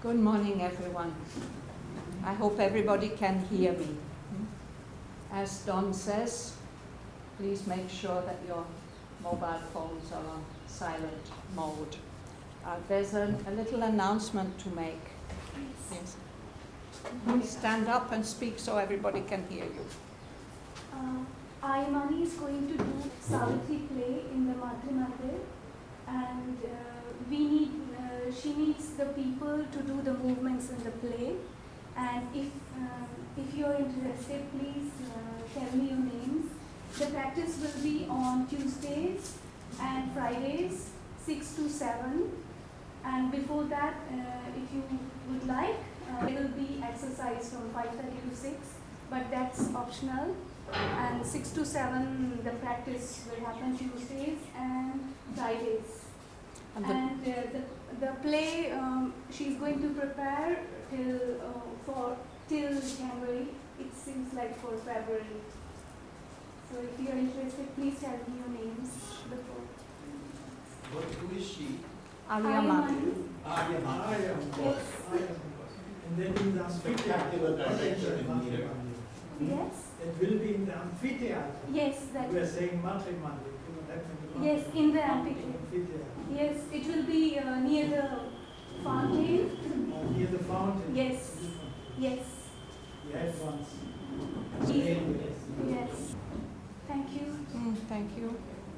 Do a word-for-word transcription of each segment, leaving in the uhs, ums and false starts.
Good morning, everyone. I hope everybody can hear me. As Don says, please make sure that your mobile phones are on silent mode. Uh, there's a, a little announcement to make. Yes. Please stand up and speak so everybody can hear you. Uh, Ayamani is going to do Savitri play in the Matri Mandir, and uh, we need, uh, she needs the people to do the movements in the play. And if um, if you are interested, please uh, tell me your names. The practice will be on Tuesdays and Fridays, six to seven. And before that, uh, if you would like, uh, there will be exercise from five thirty to six, but that's optional. And six to seven, the practice will happen Tuesdays and Fridays. And, and uh, the, the play, um, she's going to prepare till uh, for till January. It seems like for February. So if you are interested, please tell me your names before. What, who is she? Ayamani. Ayamani. Yes. And then in the Spectacular director in theater. Yes. It will be in the amphitheater. Yes, that. We are saying Matri Mandir. You know, that in the Yes, in the amphitheater. amphitheater. Yes, it will be uh, near the fountain. Uh, near the fountain. Yes. Yes. We had once. Yes. Yes. Thank you. Mm, thank you.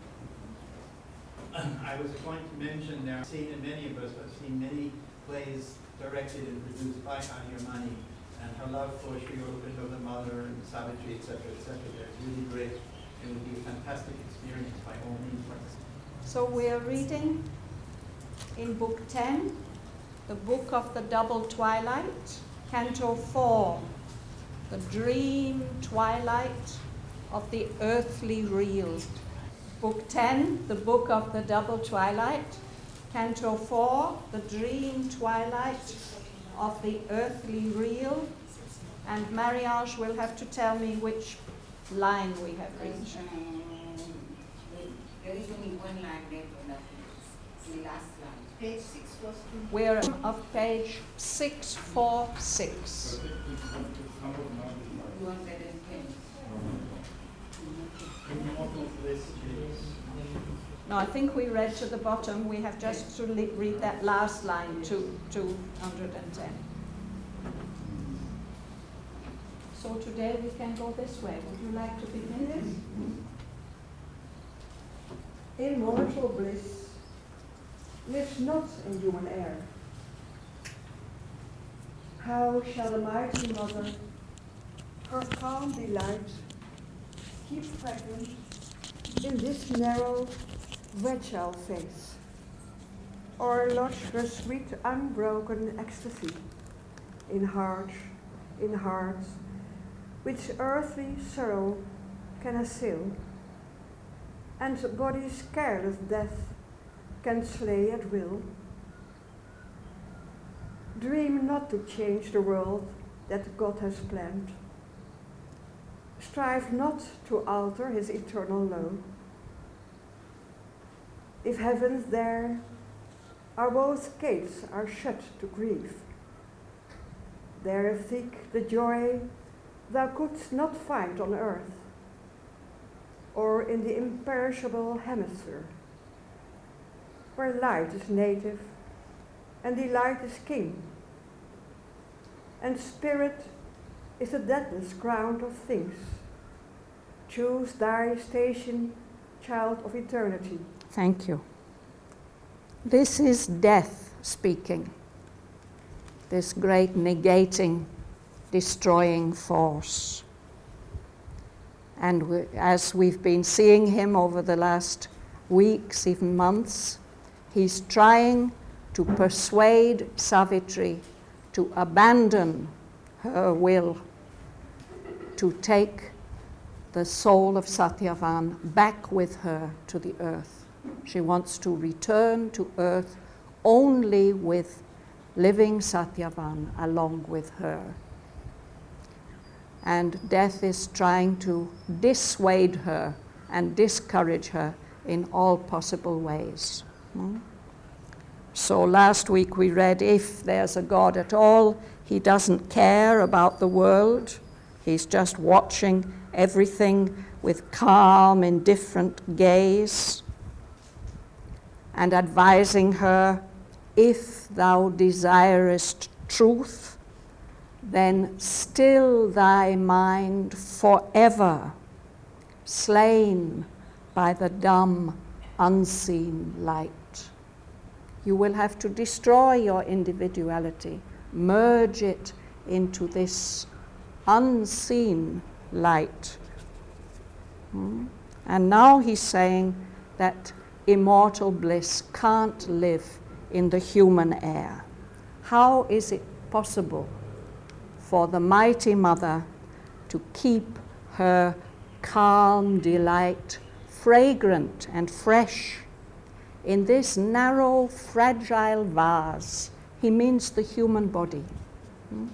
I was going to mention there, I've seen in many of us, I've seen many plays directed and produced by Ayamani, and her love for Sri Aurobindo, the mother, and Savitri, et cetera, et cetera. They're really great. It would be a fantastic experience by all means. So we are reading in Book ten, the Book of the Double Twilight, Canto four, the dream twilight of the earthly real. Book ten, the Book of the Double Twilight, Canto four, the dream twilight of the earthly real. And Mariage will have to tell me which line we have reached. Um, there is only one line left on that page. The last line. Page six was two. We're of page six forty-six. Two hundred and ten. No, I think we read to the bottom. We have just to le- read that last line, to two hundred ten. So today we can go this way. Would you like to begin this? Immortal bliss lives not in human air. How shall the mighty mother her calm delight keep pregnant in this narrow, fragile face, or lodge her sweet, unbroken ecstasy in hearts, in hearts which earthly sorrow can assail, and body's careless death can slay at will? Dream not to change the world that God has planned. Strive not to alter his eternal law. If heavens there are both gates are shut to grief, there seek the joy thou couldst not find on earth, or in the imperishable hemisphere, where light is native and delight is king, and spirit is the deathless ground of things. Choose thy station, child of eternity. Thank you. This is death speaking, this great negating, destroying force. And we, as we've been seeing him over the last weeks, even months, he's trying to persuade Savitri to abandon her will to take the soul of Satyavan back with her to the earth. She wants to return to earth only with living Satyavan along with her. And death is trying to dissuade her and discourage her in all possible ways. Hmm? So last week we read, if there's a God at all, he doesn't care about the world. He's just watching everything with calm, indifferent gaze and advising her, if thou desirest truth, then still thy mind forever, slain by the dumb, unseen light. You will have to destroy your individuality, merge it into this unseen light. Hmm? And now he's saying that immortal bliss can't live in the human air. How is it possible for the mighty mother to keep her calm delight fragrant and fresh in this narrow, fragile vase? He means the human body. Hmm?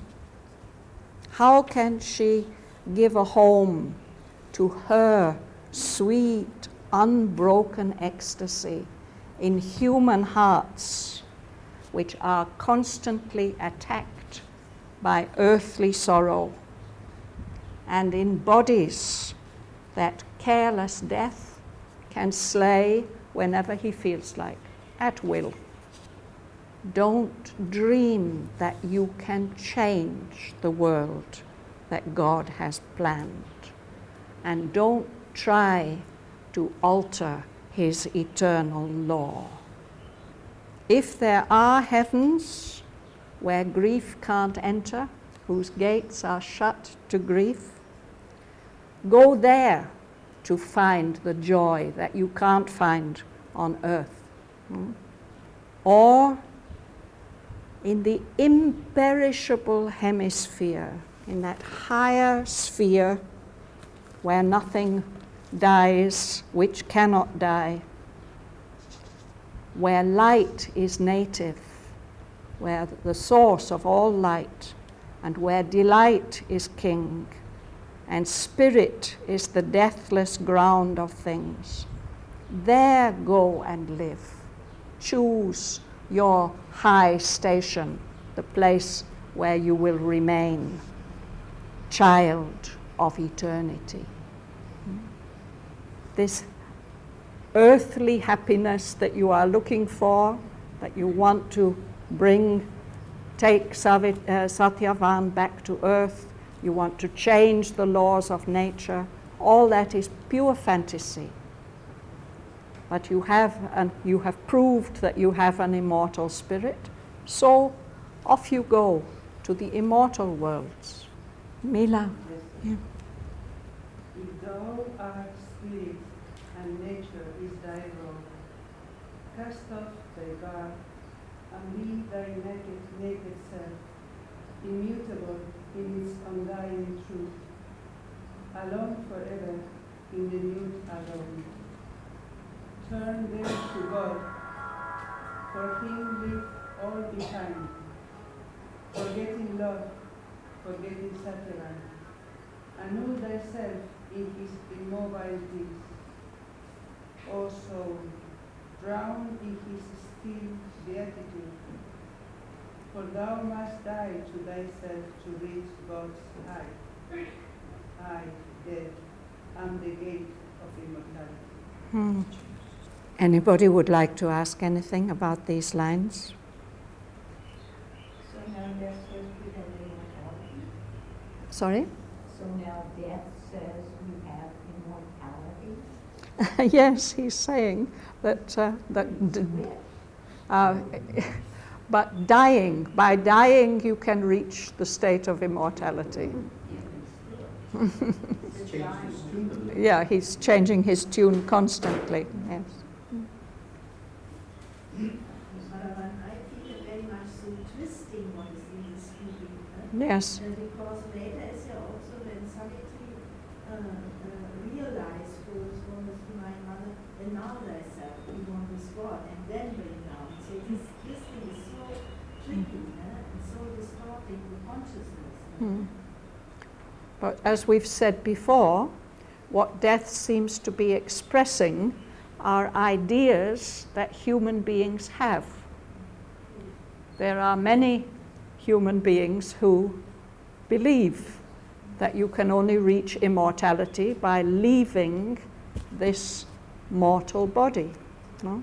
How can she give a home to her sweet, unbroken ecstasy in human hearts which are constantly attacked by earthly sorrow, and in bodies that careless death can slay whenever he feels like, at will? Don't dream that you can change the world that God has planned, and don't try to alter his eternal law. If there are heavens where grief can't enter, whose gates are shut to grief, go there to find the joy that you can't find on earth. Hmm? Or in the imperishable hemisphere, in that higher sphere where nothing dies which cannot die, where light is native, where the source of all light, and where delight is king, and spirit is the deathless ground of things. There go and live. Choose your high station, the place where you will remain, child of eternity. This earthly happiness that you are looking for, that you want to bring, take Savit, uh, Satyavan back to earth, you want to change the laws of nature, all that is pure fantasy. But you have, an, you have proved that you have an immortal spirit, so off you go to the immortal worlds. Mila. Yeah. If thou art spirit and nature is thy robe, cast off thy garb and leave thy naked, naked self, immutable in its undying truth, alone forever in the mute alone. Turn then to God, for him leave all behind, forgetting love, forgetting Satyavan, and know thyself in his immobile bliss. O soul, drown in his still beatitude, for thou must die to thyself to reach God's eye. I, dead, am the gate of immortality. Hmm. Anybody would like to ask anything about these lines? So now death says we have immortality? Sorry? So now death says we have immortality? Yes, he's saying that, uh, that d- uh, but dying, by dying you can reach the state of immortality. Yeah, he's changing his tune constantly, yes. I feel it very much so twisting what is in the speaking. Yes. Uh, because later is yeah also when Savitri uh, uh, realized who was one of my mother, and now thyself, we want this God, and then bring down. So this, this thing is so tricky uh, and so distorting the consciousness. Hmm. But as we've said before, what death seems to be expressing are ideas that human beings have. there are many human beings who believe that you can only reach immortality by leaving this mortal body. No?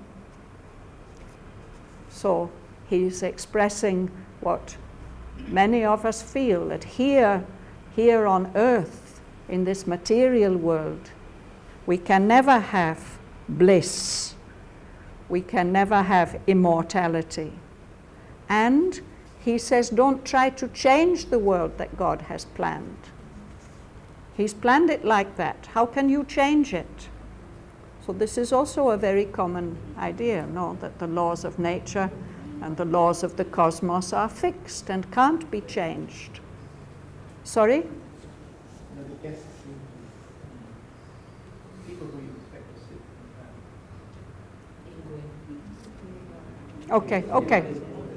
So he's expressing what many of us feel, that here, here on earth, in this material world, we can never have bliss. We can never have immortality. And he says, don't try to change the world that God has planned. He's planned it like that. How can you change it? So this is also a very common idea, no? That the laws of nature and the laws of the cosmos are fixed and can't be changed. Sorry? No, the guests seem to, people who you expect to sit. Okay, okay.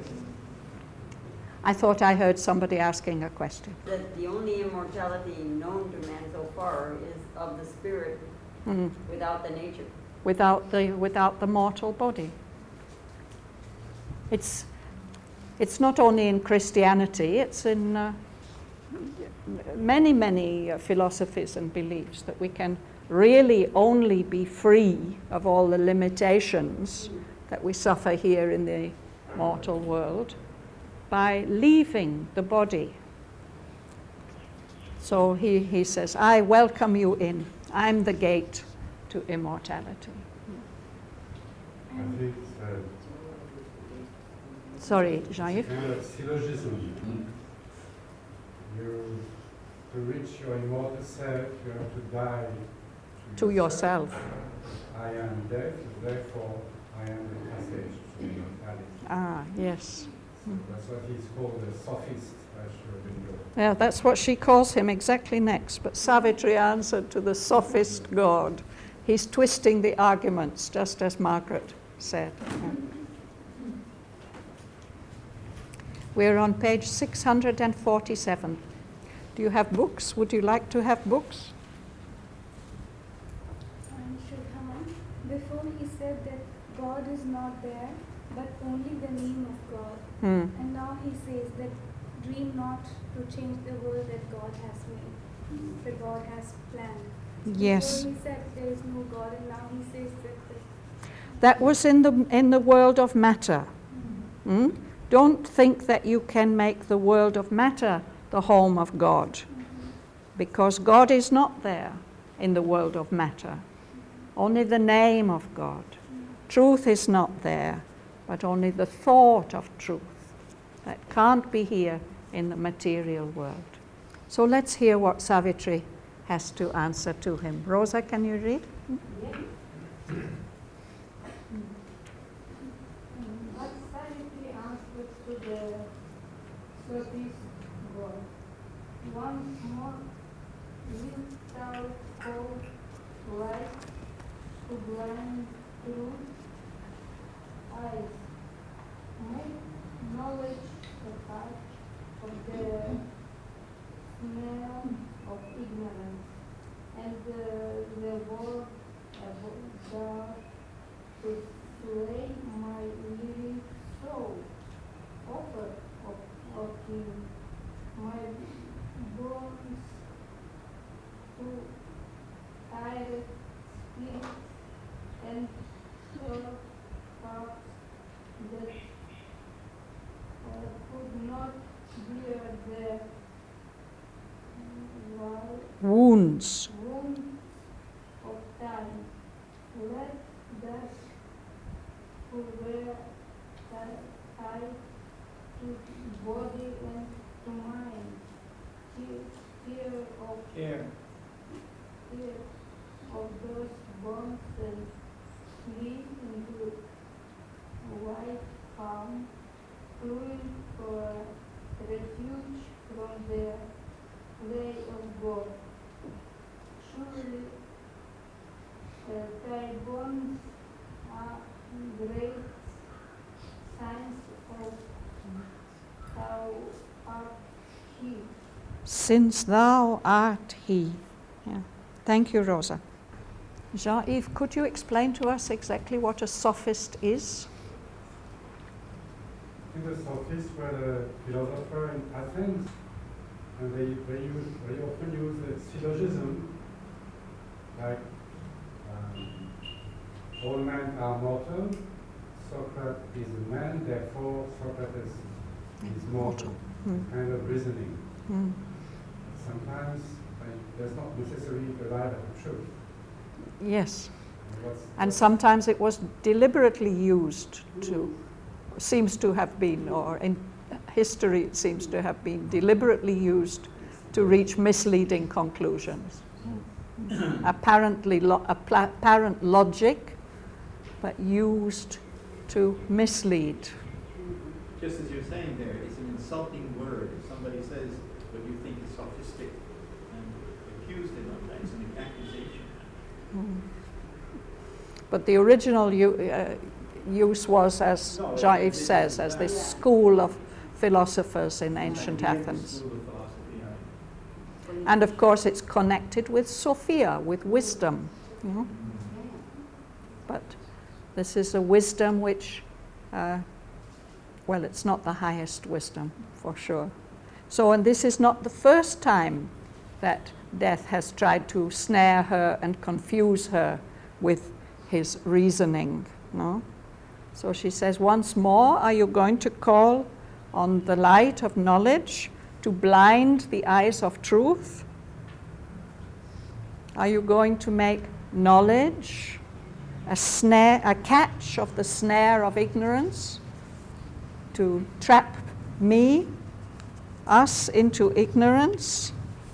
I thought I heard somebody asking a question. That the only immortality known to man so far is of the spirit Mm. without the nature. Without the, without the mortal body. It's, it's not only in Christianity, it's in uh, many, many uh, philosophies and beliefs that we can really only be free of all the limitations that we suffer here in the mortal world by leaving the body. So he, he says, I welcome you in. I'm the gate to immortality. I think it's uh, Sorry, Jean-Yves? kind of syllogism. You, to reach your immortal self, you have to die to, To yourself. I am death, therefore I am the passage to immortality. Ah, yes. So that's what he's called a sophist, as Schrödinger. Yeah, that's what she calls him exactly next. But Savitri answered to the sophist God. He's twisting the arguments, just as Margaret said. Yeah. We're on page six hundred forty-seven. Do you have books? Would you like to have books? Um, should come on. Before he said that God is not there, but only the name of God. Hmm. And now he says that dream not to change the world that God has made, that God has planned. Yes. Before he said there is no God, and now he says that. that That was in the, in the world of matter. mm-hmm. Hmm? Don't think that you can make the world of matter the home of God, Mm-hmm. because God is not there in the world of matter. Only the name of God. Truth is not there, but only the thought of truth. That can't be here in the material world. So let's hear what Savitri has to answer to him. Rosa, can you read? What Savitri answered to the sophist God? Once more, wilt thou call light to blind truth? Eyes, make knowledge the heart of the smell of ignorance, and the, the word of God to slay my living soul. Offer of, of him my bones to tired spirit and sore hearts that uh, could not bear the uh, Wounds. wounds of time. Let that who were tied to body and to mind, fear, fear of Care. fear of those bonds and flee into white calm, fluent for refuge from the play of God. Surely uh, thy bonds are great signs of thou art He. Since thou art he. Yeah. Thank you, Rosa. Jean-Yves, could you explain to us exactly what a sophist is? think the sophists were the philosopher in Athens, and they, they, use, they often use the syllogism, like um, all men are mortal, Socrates is a man, therefore Socrates is mortal, Mm. kind of reasoning. Mm. Sometimes like, there's not necessarily the light of the truth. Yes. What's, And what's sometimes it was deliberately used to, seems to have been, or in history it seems to have been deliberately used to reach misleading conclusions. Apparently, lo- apparent logic, but used to mislead. Just as you're saying there, it's an insulting word. If somebody says what you think is sophistic and accuse him of that, it's an accusation. Mm. But the original u- uh, use was, as No, Jaiv it- it- says, as this school of philosophers in ancient Like the Athens. school of philosophy, yeah. And of course it's connected with Sophia, with wisdom. You know? But this is a wisdom which, uh, well, it's not the highest wisdom, for sure. So, and this is not the first time that Death has tried to snare her and confuse her with his reasoning. No? So she says, once more, are you going to call on the light of knowledge to blind the eyes of truth? Are you going to make knowledge a snare, a catch of the snare of ignorance, to trap me, us into ignorance,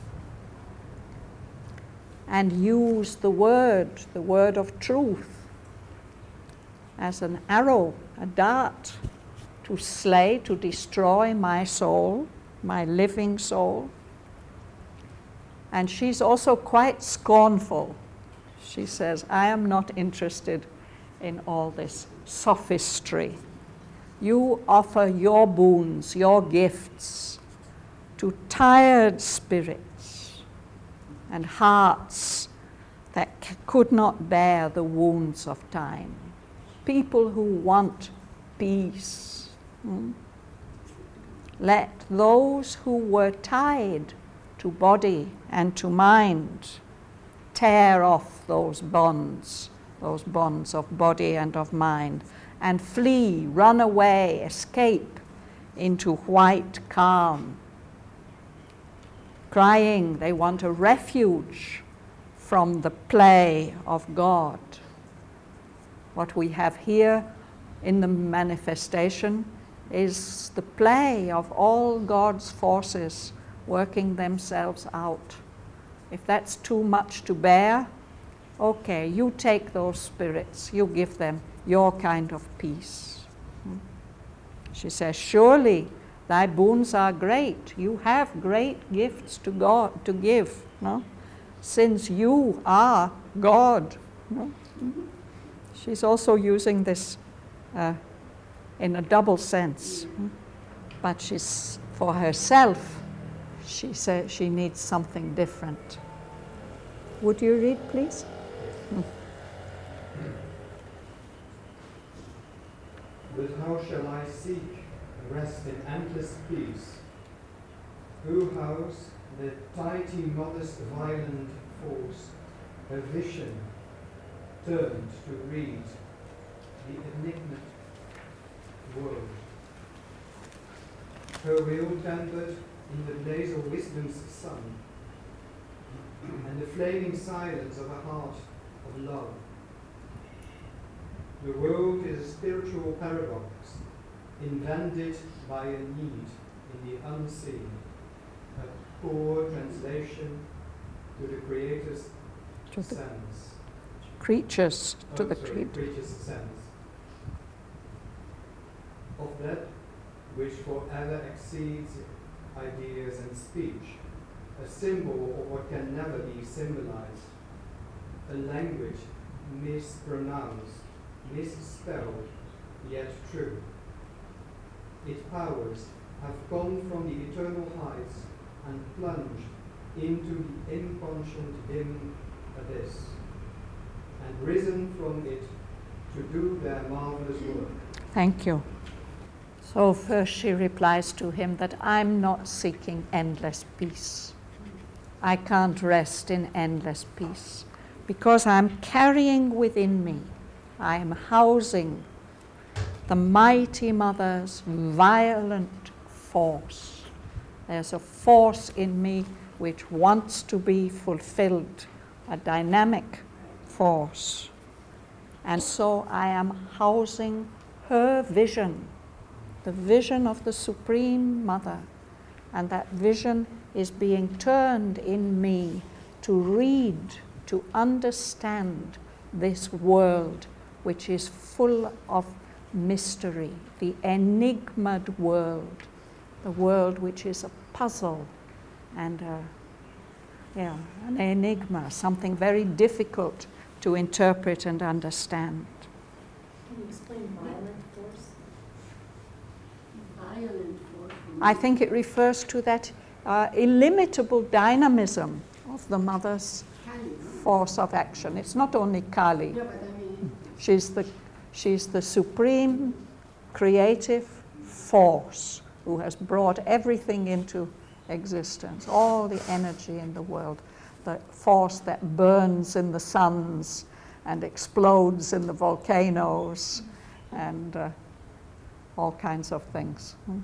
and use the word, the word of truth, as an arrow, a dart, to slay, to destroy my soul, my living soul? And she's also quite scornful. She says, I am not interested in all this sophistry. You offer your boons, your gifts to tired spirits and hearts that c- could not bear the wounds of time. People who want peace. Mm. Let those who were tied to body and to mind tear off those bonds, those bonds of body and of mind, and flee, run away, escape into white calm, crying they want a refuge from the play of God. What we have here in the manifestation is the play of all God's forces working themselves out. If that's too much to bear, okay, you take those spirits, you give them your kind of peace. Hmm. She says, surely thy boons are great. You have great gifts to God to give, no? Since you are God. No? Mm-hmm. She's also using this uh, in a double sense. Hmm. But she's, for herself, she says she needs something different. Would you read, please? Hmm. But how shall I seek rest in endless peace? Who house the tighty modest violent force, a vision turned to read the enigmatic world? Her will tempered in the blaze of wisdom's sun, and the flaming silence of a heart of love. The world is a spiritual paradox, invented by a need in the unseen, a poor translation to the Creator's To the sense. creatures, to Oh, the sorry, creatures. creature's sense. Of that which forever exceeds ideas and speech, a symbol of what can never be symbolized, a language mispronounced, misspelled, yet true. Its powers have gone from the eternal heights and plunged into the inconscient dim abyss, and risen from it to do their marvelous work. Thank you. So first she replies to him that I'm not seeking endless peace. I can't rest in endless peace because I'm carrying within me, I am housing the mighty mother's violent force. There's a force in me which wants to be fulfilled, a dynamic force. And so I am housing her vision, the vision of the Supreme Mother. And that vision is being turned in me to read, to understand this world which is full of mystery, the enigmaed world, the world which is a puzzle and a, yeah, an enigma, something very difficult to interpret and understand. Can you explain violent force? Violent force. I think it refers to that uh, illimitable dynamism of the mother's force of action. It's not only Kali. No, but I mean, She's the, she's the supreme creative force who has brought everything into existence, all the energy in the world, the force that burns in the suns and explodes in the volcanoes and uh, all kinds of things. Hmm?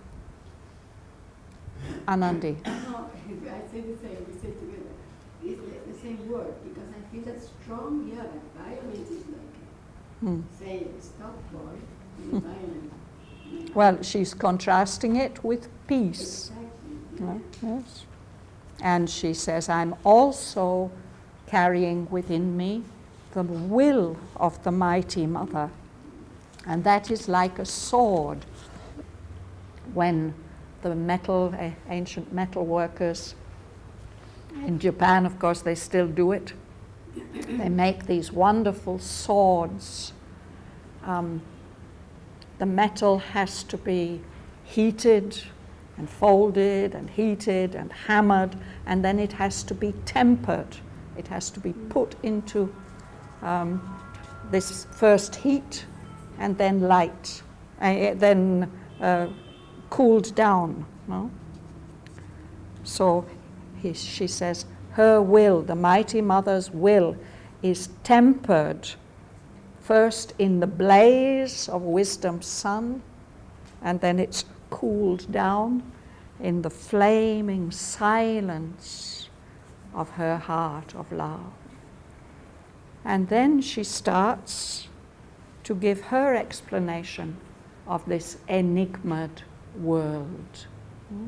Anandi. no, I say the same, we say together. It's the, the same word because I feel that strong, yeah, but violent is like Hmm. say stop boy, and violent. Well, she's contrasting it with peace. Exactly. Right? Yes. And she says, I'm also carrying within me the will of the mighty mother. And that is like a sword. When the metal, uh, ancient metal workers in Japan, of course, they still do it. They make these wonderful swords. Um, the metal has to be heated and folded and heated and hammered, and then it has to be tempered. It has to be put into um, this first heat and then light, uh, then uh, cooled down. No? So he, she says, her will, the mighty mother's will, is tempered first in the blaze of wisdom's sun, and then it's cooled down in the flaming silence of her heart of love. And then she starts to give her explanation of this enigmaed world. Hmm?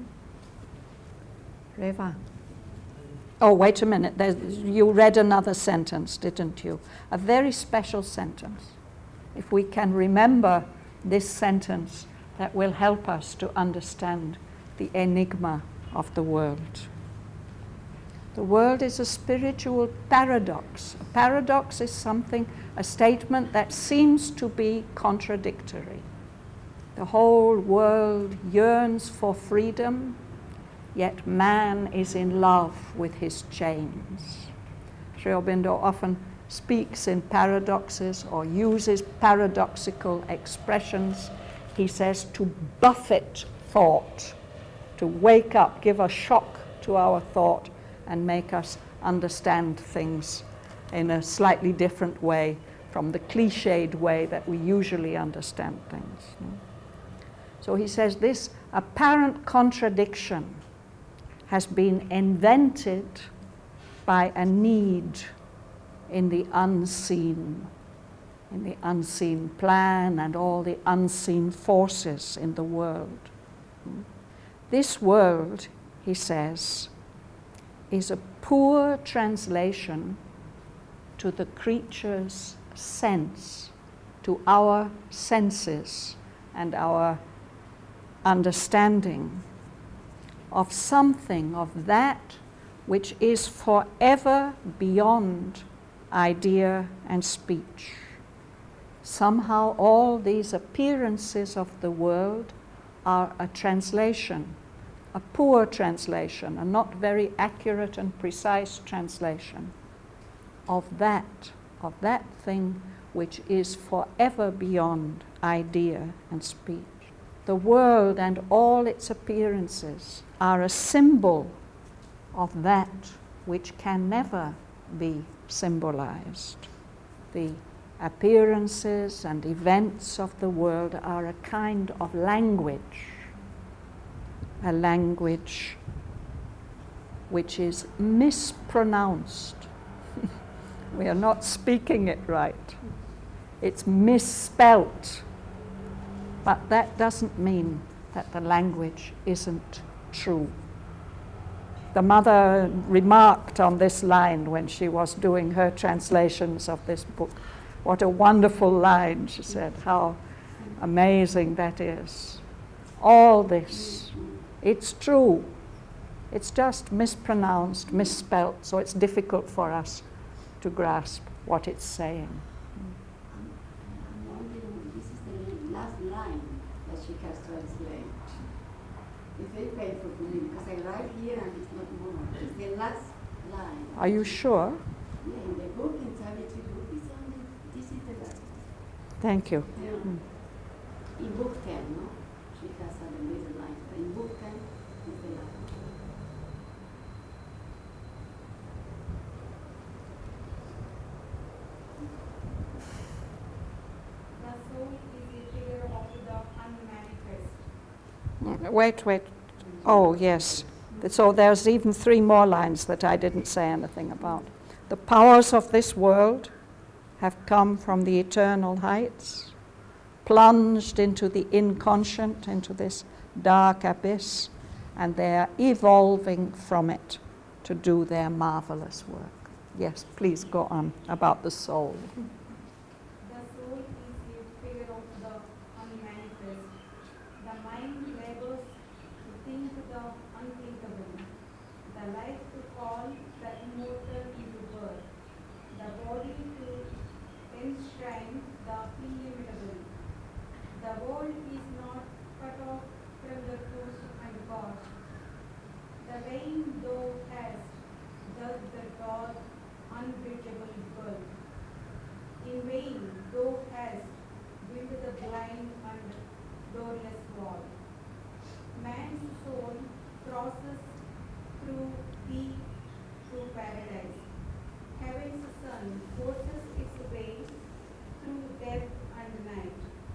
Reva. Oh, wait a minute. There's, you read another sentence, didn't you? A very special sentence. If we can remember this sentence, that will help us to understand the enigma of the world. The world is a spiritual paradox. A paradox is something, a statement that seems to be contradictory. The whole world yearns for freedom, yet man is in love with his chains. Sri Aurobindo often speaks in paradoxes or uses paradoxical expressions. He says to buffet thought, to wake up, give a shock to our thought and make us understand things in a slightly different way from the cliched way that we usually understand things. So he says this apparent contradiction has been invented by a need in the unseen, in the unseen plan and all the unseen forces in the world. This world, he says, is a poor translation to the creature's sense, to our senses and our understanding of something, of that which is forever beyond idea and speech. Somehow all these appearances of the world are a translation, a poor translation, a not very accurate and precise translation of that, of that thing which is forever beyond idea and speech. the world and all its appearances are a symbol of that which can never be symbolized. The appearances and events of the world are a kind of language, a language which is mispronounced. We are not speaking it right. It's misspelt. But that doesn't mean that the language isn't true. The mother remarked on this line when she was doing her translations of this book. What a wonderful line, she said, how amazing that is. All this, it's true. It's just mispronounced, misspelt, so it's difficult for us to grasp what it's saying. I'm wondering, this is the last line that she has translated. It's very painful for me because I write here and it's not more. It's the last line. Are you sure? Yeah, in the book, in Savitri book, it's only, this is the last one. Thank you. Yeah. Mm. In book ten, no? She has a little line, but in book ten, it's the last one. The soul is a figure of the unmanifest. Wait, wait. Oh, yes. So there's even three more lines that I didn't say anything about. The powers of this world have come from the eternal heights, plunged into the inconscient, into this dark abyss, and they are evolving from it to do their marvelous work. Yes, please go on about the soul. The soul is a figure of the unmanifest. The mind labors to think the unthinkable, the life to call the immortal into birth, the body to enshrine the illimitable. The world is not cut off from the truth and God. The vain thou hast, does the God unbreachable gulf. In vain thou hast built the blind and doorless wall. Man's soul crosses through thee to paradise. Heaven's sun forces its way through death and night.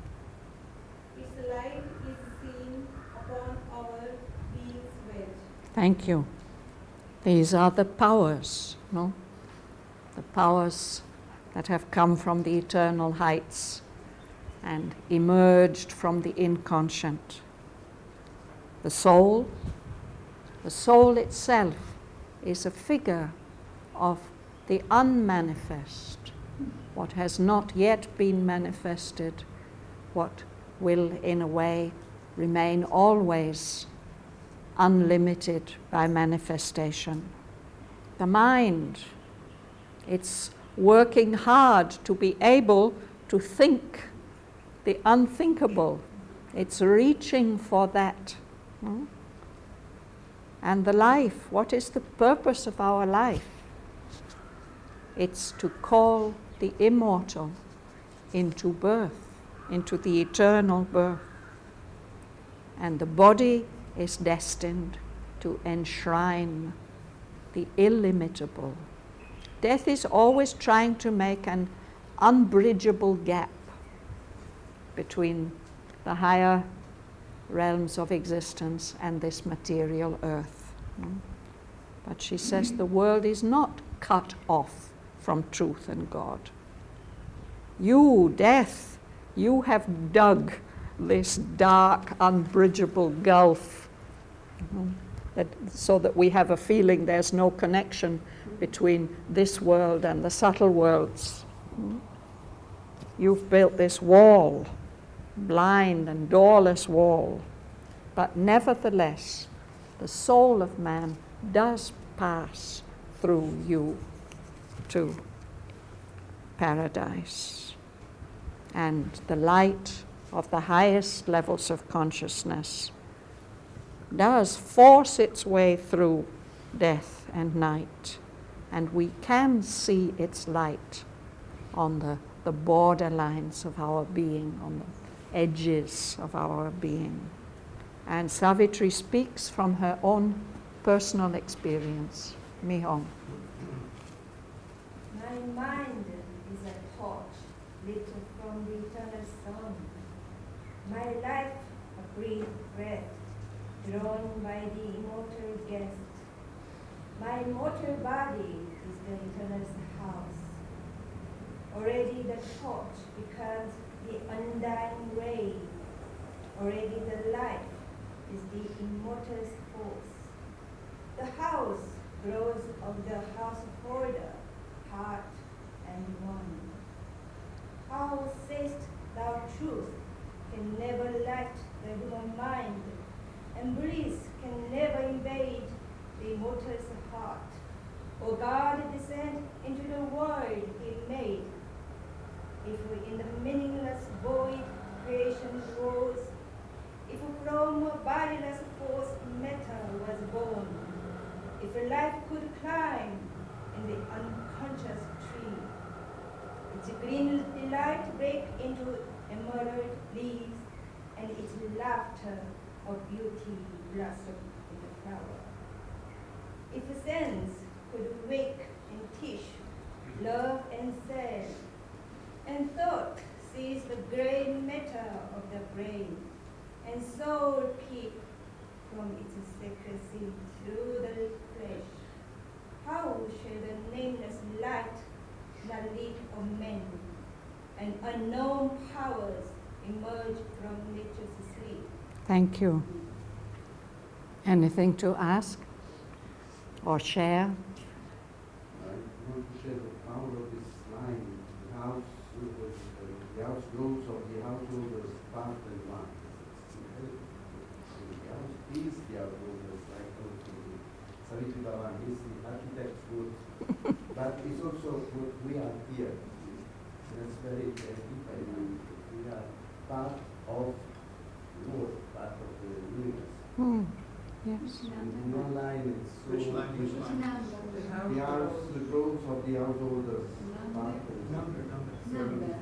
Its light is seen upon our being's wedge. Thank you. These are the powers, no? The powers that have come from the eternal heights and emerged from the inconscient. The soul, the soul itself is a figure of the unmanifest, what has not yet been manifested, what will in a way remain always unlimited by manifestation. The mind, it's working hard to be able to think the unthinkable. It's reaching for that. Hmm? And the life, what is the purpose of our life? It's to call the immortal into birth, into the eternal birth. And the body is destined to enshrine the illimitable. Death is always trying to make an unbridgeable gap between the higher realms of existence and this material earth. Mm. But she says the world is not cut off from truth and God. You, death, you have dug this dark, unbridgeable gulf, mm, that, so that we have a feeling there's no connection between this world and the subtle worlds. Mm. You've built this wall, blind and doorless wall, but nevertheless, the soul of man does pass through you to paradise. And the light of the highest levels of consciousness does force its way through death and night, and we can see its light on the, the borderlines of our being, on the edges of our being. And Savitri speaks from her own personal experience. Mi Hong. My mind is a torch lit from the eternal sun. My life a brief breath drawn by the immortal guest. My mortal body is the eternal house. Already the torch becomes the undying ray. Already the life is the immortal force. The house grows of the householder, heart and one. How sayest thou truth can never light the human mind, and bliss can never invade the immortal's heart. O God, descend into the world he made. If in the meaningless void creation rose, if from a bodiless force matter was born, if life could climb in the unconscious tree, its green delight break into emerald leaves, and its laughter of beauty blossom in the flower. If sense could wake and teach love and cell, and thought seize the grey matter of the brain, and soul peep from its secrecy through the flesh, how shall the nameless light the lead of men, and unknown powers emerge from nature's sleep? Thank you. Anything to ask or share? I want to share the power of this line. The house, uh, the house grows of the householder's part and mind. The house is the householder's, like Savitri Bhavan is the architect's words, but it's also what we are here. That's very, very deep. I mean, we are part of the world, part of the universe. Hmm. Yes. In one line, it's so. Which line? Which line? The house, the growth of the householders. Part and Number, number.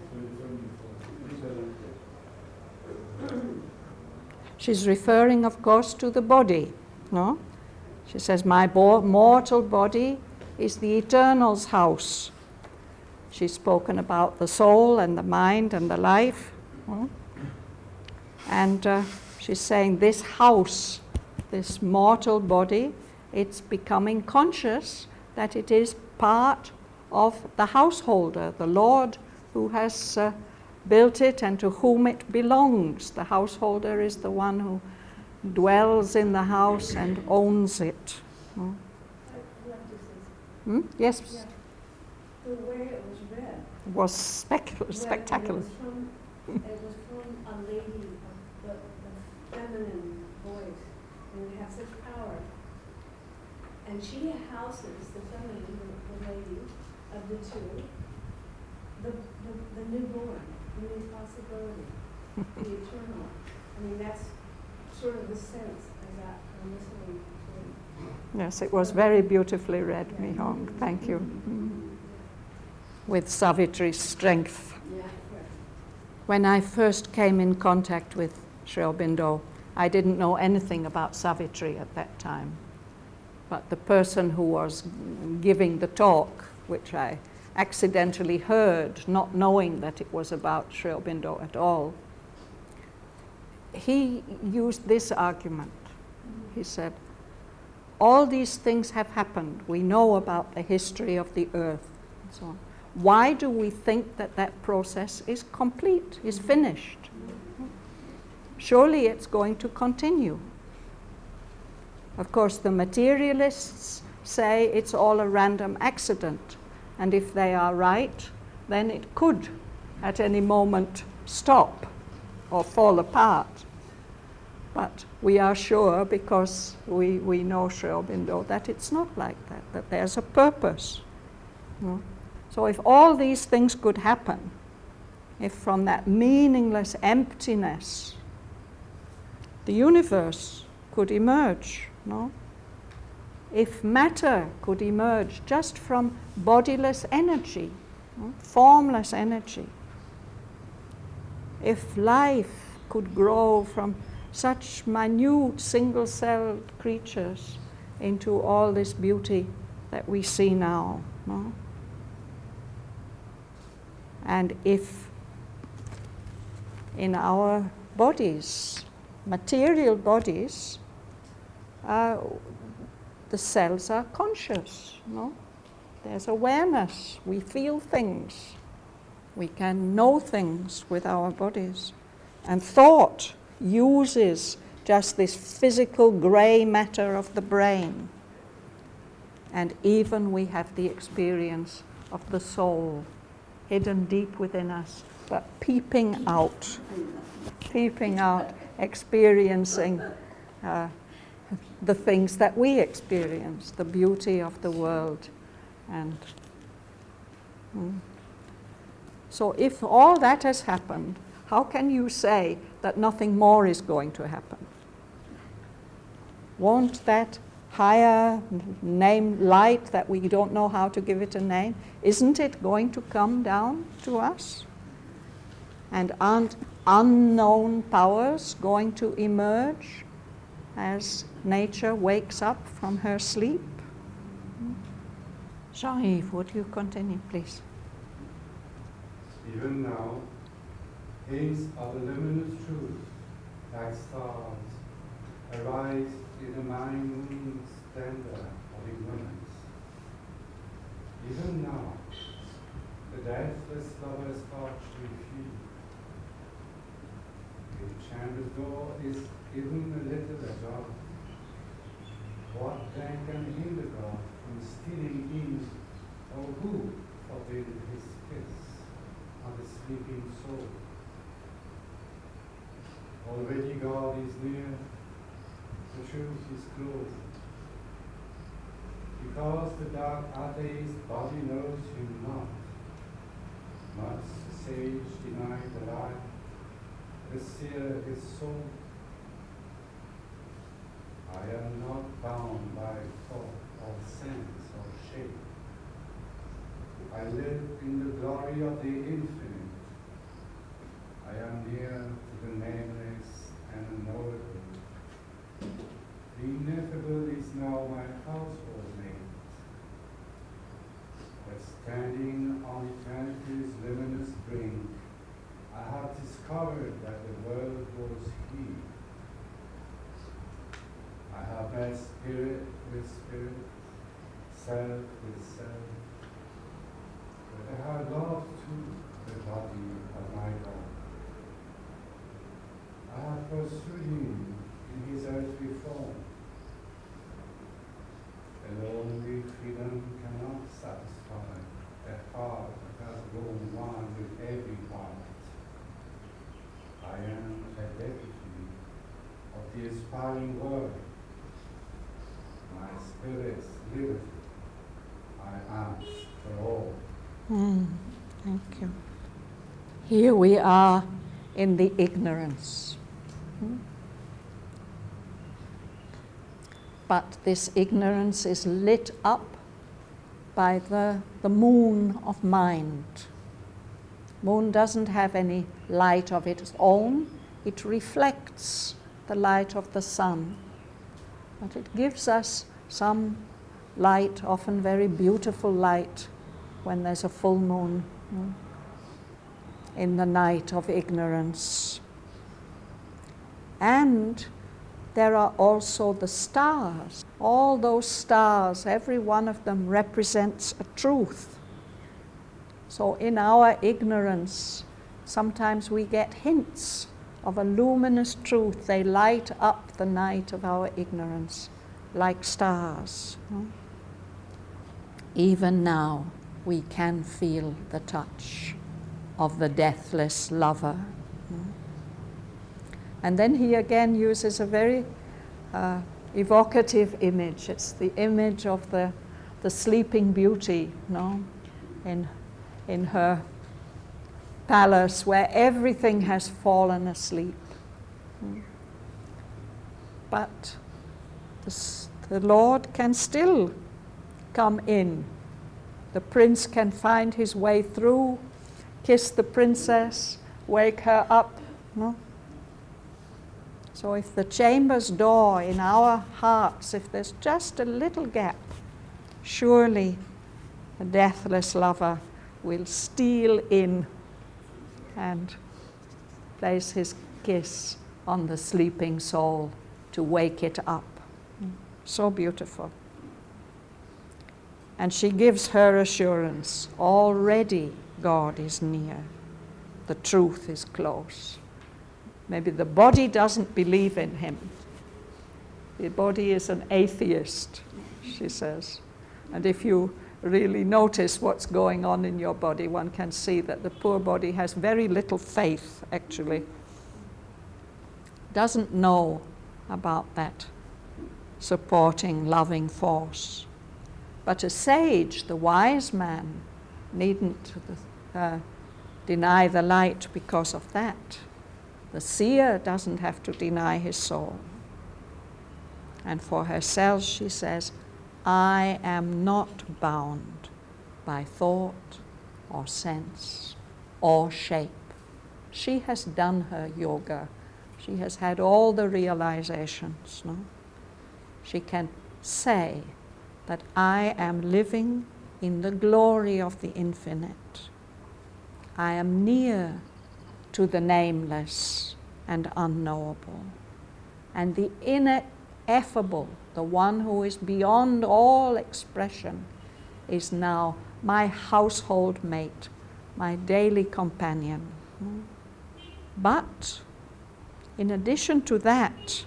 She's referring, of course, to the body, no? She says, my bo- mortal body is the eternal's house. She's spoken about the soul and the mind and the life. No? And uh, she's saying this house, this mortal body, it's becoming conscious that it is part of the householder, the Lord who has uh, built it and to whom it belongs. The householder is the one who dwells in the house and owns it. Hmm? Hmm? Yes? Yeah. The way it was read was spec- spectacular. It was, from, it was from a lady of the, the feminine voice, and it has such power. And she houses the feminine, the, the lady of the two, the, the, the newborn, the impossibility, the eternal. I mean, that's sort of the sense I got from listening to it. Yes, it was very beautifully read, yeah. Mi Hong. Thank you. Mm. With Savitri's strength. Yeah. When I first came in contact with Sri Aurobindo, I didn't know anything about Savitri at that time. But the person who was giving the talk, which I accidentally heard, not knowing that it was about Sri Aurobindo at all, he used this argument. He said, all these things have happened. We know about the history of the earth and so on. Why do we think that that process is complete, is finished? Surely it's going to continue. Of course, the materialists say it's all a random accident, and if they are right, then it could at any moment stop or fall apart. But we are sure, because we, we know Sri Aurobindo, that it's not like that, that there's a purpose. No? So if all these things could happen, if from that meaningless emptiness the universe could emerge, no? If matter could emerge just from bodiless energy, no? Formless energy, If life could grow from such minute single-celled creatures into all this beauty that we see now, no? And if in our bodies, material bodies, uh, the cells are conscious, no? There's awareness, we feel things, we can know things with our bodies. And thought uses just this physical grey matter of the brain. And even we have the experience of the soul hidden deep within us, but peeping out, peeping out, experiencing uh, the things that we experience, the beauty of the world. And mm. so if all that has happened, how can you say that nothing more is going to happen? Won't that higher name light that we don't know how to give it a name, isn't it going to come down to us? And aren't unknown powers going to emerge as nature wakes up from her sleep? Jean-Yves, would you continue, please? Even now, hints of the luminous truth, like stars, arise in the mind splendor of ignorance. Even now, the deathless lover's touch will feel. The chamber's door is even a little ajar. What then can hinder God from stealing in, or who forbid his kiss on the sleeping soul? Already God is near, the truth is close. Because the dark atheist body knows him not, must the sage deny the light, the seer his soul. I am not bound by thought or sense or shape. I live in the glory of the infinite. I am near to the nameless and unknowable. The ineffable is now my household mate. But standing on eternity's luminous brink, I have discovered that the world was here. I have met spirit with spirit, self with self, but I have loved too the body of my God. I have pursued him in his earthly form. Alone with freedom cannot satisfy a heart that has grown one with every heart. I am a deputy of the aspiring world. My spirit's liberty I ask for all. Mm, thank you. Here we are in the ignorance. Hmm? But this ignorance is lit up by the, the moon of mind. Moon doesn't have any light of its own. It reflects the light of the sun. But it gives us some light, often very beautiful light, when there's a full moon, hmm, in the night of ignorance. And there are also the stars. All those stars, every one of them represents a truth. So in our ignorance, sometimes we get hints of a luminous truth. They light up the night of our ignorance like stars. Hmm? Even now, we can feel the touch of the deathless lover. Hmm? And then he again uses a very uh, evocative image. It's the image of the, the sleeping beauty, no? in, in her palace where everything has fallen asleep. Hmm? But the, the Lord can still come in. The prince can find his way through, kiss the princess, wake her up. No? So if the chamber's door in our hearts, if there's just a little gap, surely a deathless lover will steal in and place his kiss on the sleeping soul to wake it up. So beautiful. And she gives her assurance, already God is near. The truth is close. Maybe the body doesn't believe in him. The body is an atheist, she says. And if you really notice what's going on in your body, one can see that the poor body has very little faith, actually. Doesn't know about that supporting, loving force. But a sage, the wise man, needn't uh, deny the light because of that. The seer doesn't have to deny his soul. And for herself, she says, I am not bound by thought or sense or shape. She has done her yoga. She has had all the realizations. No? She can say that I am living in the glory of the infinite. I am near to the nameless and unknowable. And the ineffable, the one who is beyond all expression, is now my household mate, my daily companion. But in addition to that,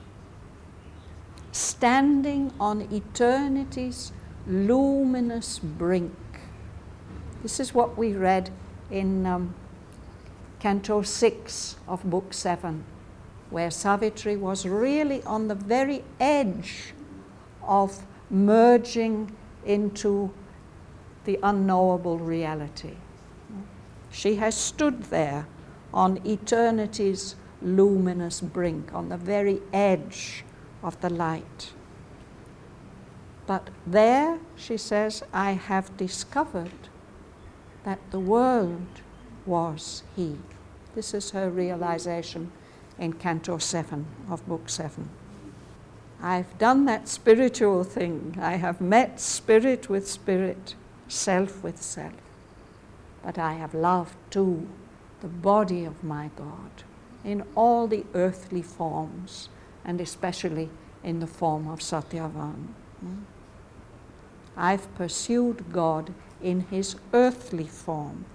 standing on eternity's luminous brink. This is what we read in um, Canto six of Book seven, where Savitri was really on the very edge of merging into the unknowable reality. She has stood there on eternity's luminous brink, on the very edge of the light. But there, she says, I have discovered that the world was he. This is her realization in Canto seven of Book seven. I've done that spiritual thing. I have met spirit with spirit, self with self. But I have loved too the body of my God in all the earthly forms, and especially in the form of Satyavan. I've pursued God in his earthly form.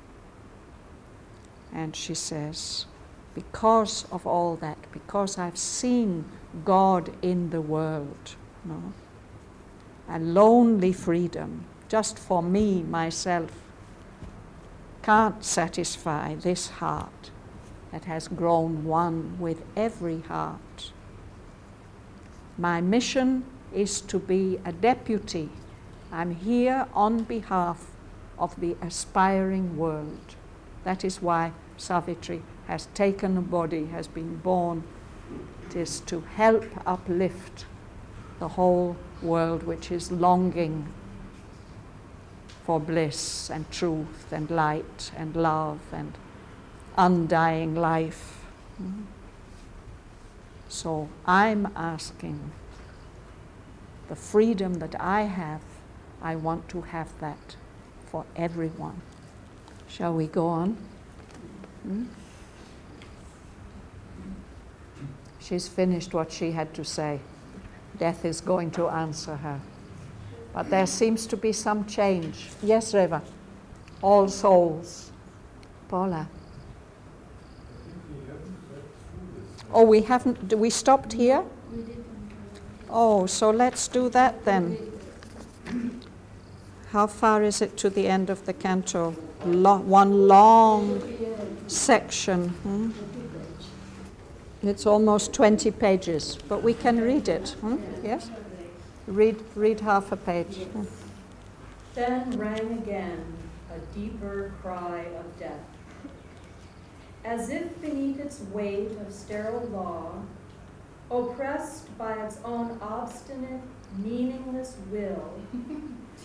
And she says, because of all that, because I've seen God in the world, no? A lonely freedom, just for me, myself, can't satisfy this heart that has grown one with every heart. My mission is to be a deputy. I'm here on behalf of the aspiring world. That is why Savitri has taken a body, has been born. It is to help uplift the whole world which is longing for bliss and truth and light and love and undying life. So I'm asking the freedom that I have, I want to have that for everyone. Shall we go on? Hmm? She's finished what she had to say. Death is going to answer her. But there seems to be some change. Yes, Reva? All souls. Paula? Oh, we haven't, we stopped here? Oh, so let's do that then. How far is it to the end of the canto? Lo- one long section. Hmm? It's almost twenty pages, but we can read it. Hmm? Yes? Read, read half a page. Hmm. Then rang again a deeper cry of death. As if beneath its weight of sterile law, oppressed by its own obstinate, meaningless will,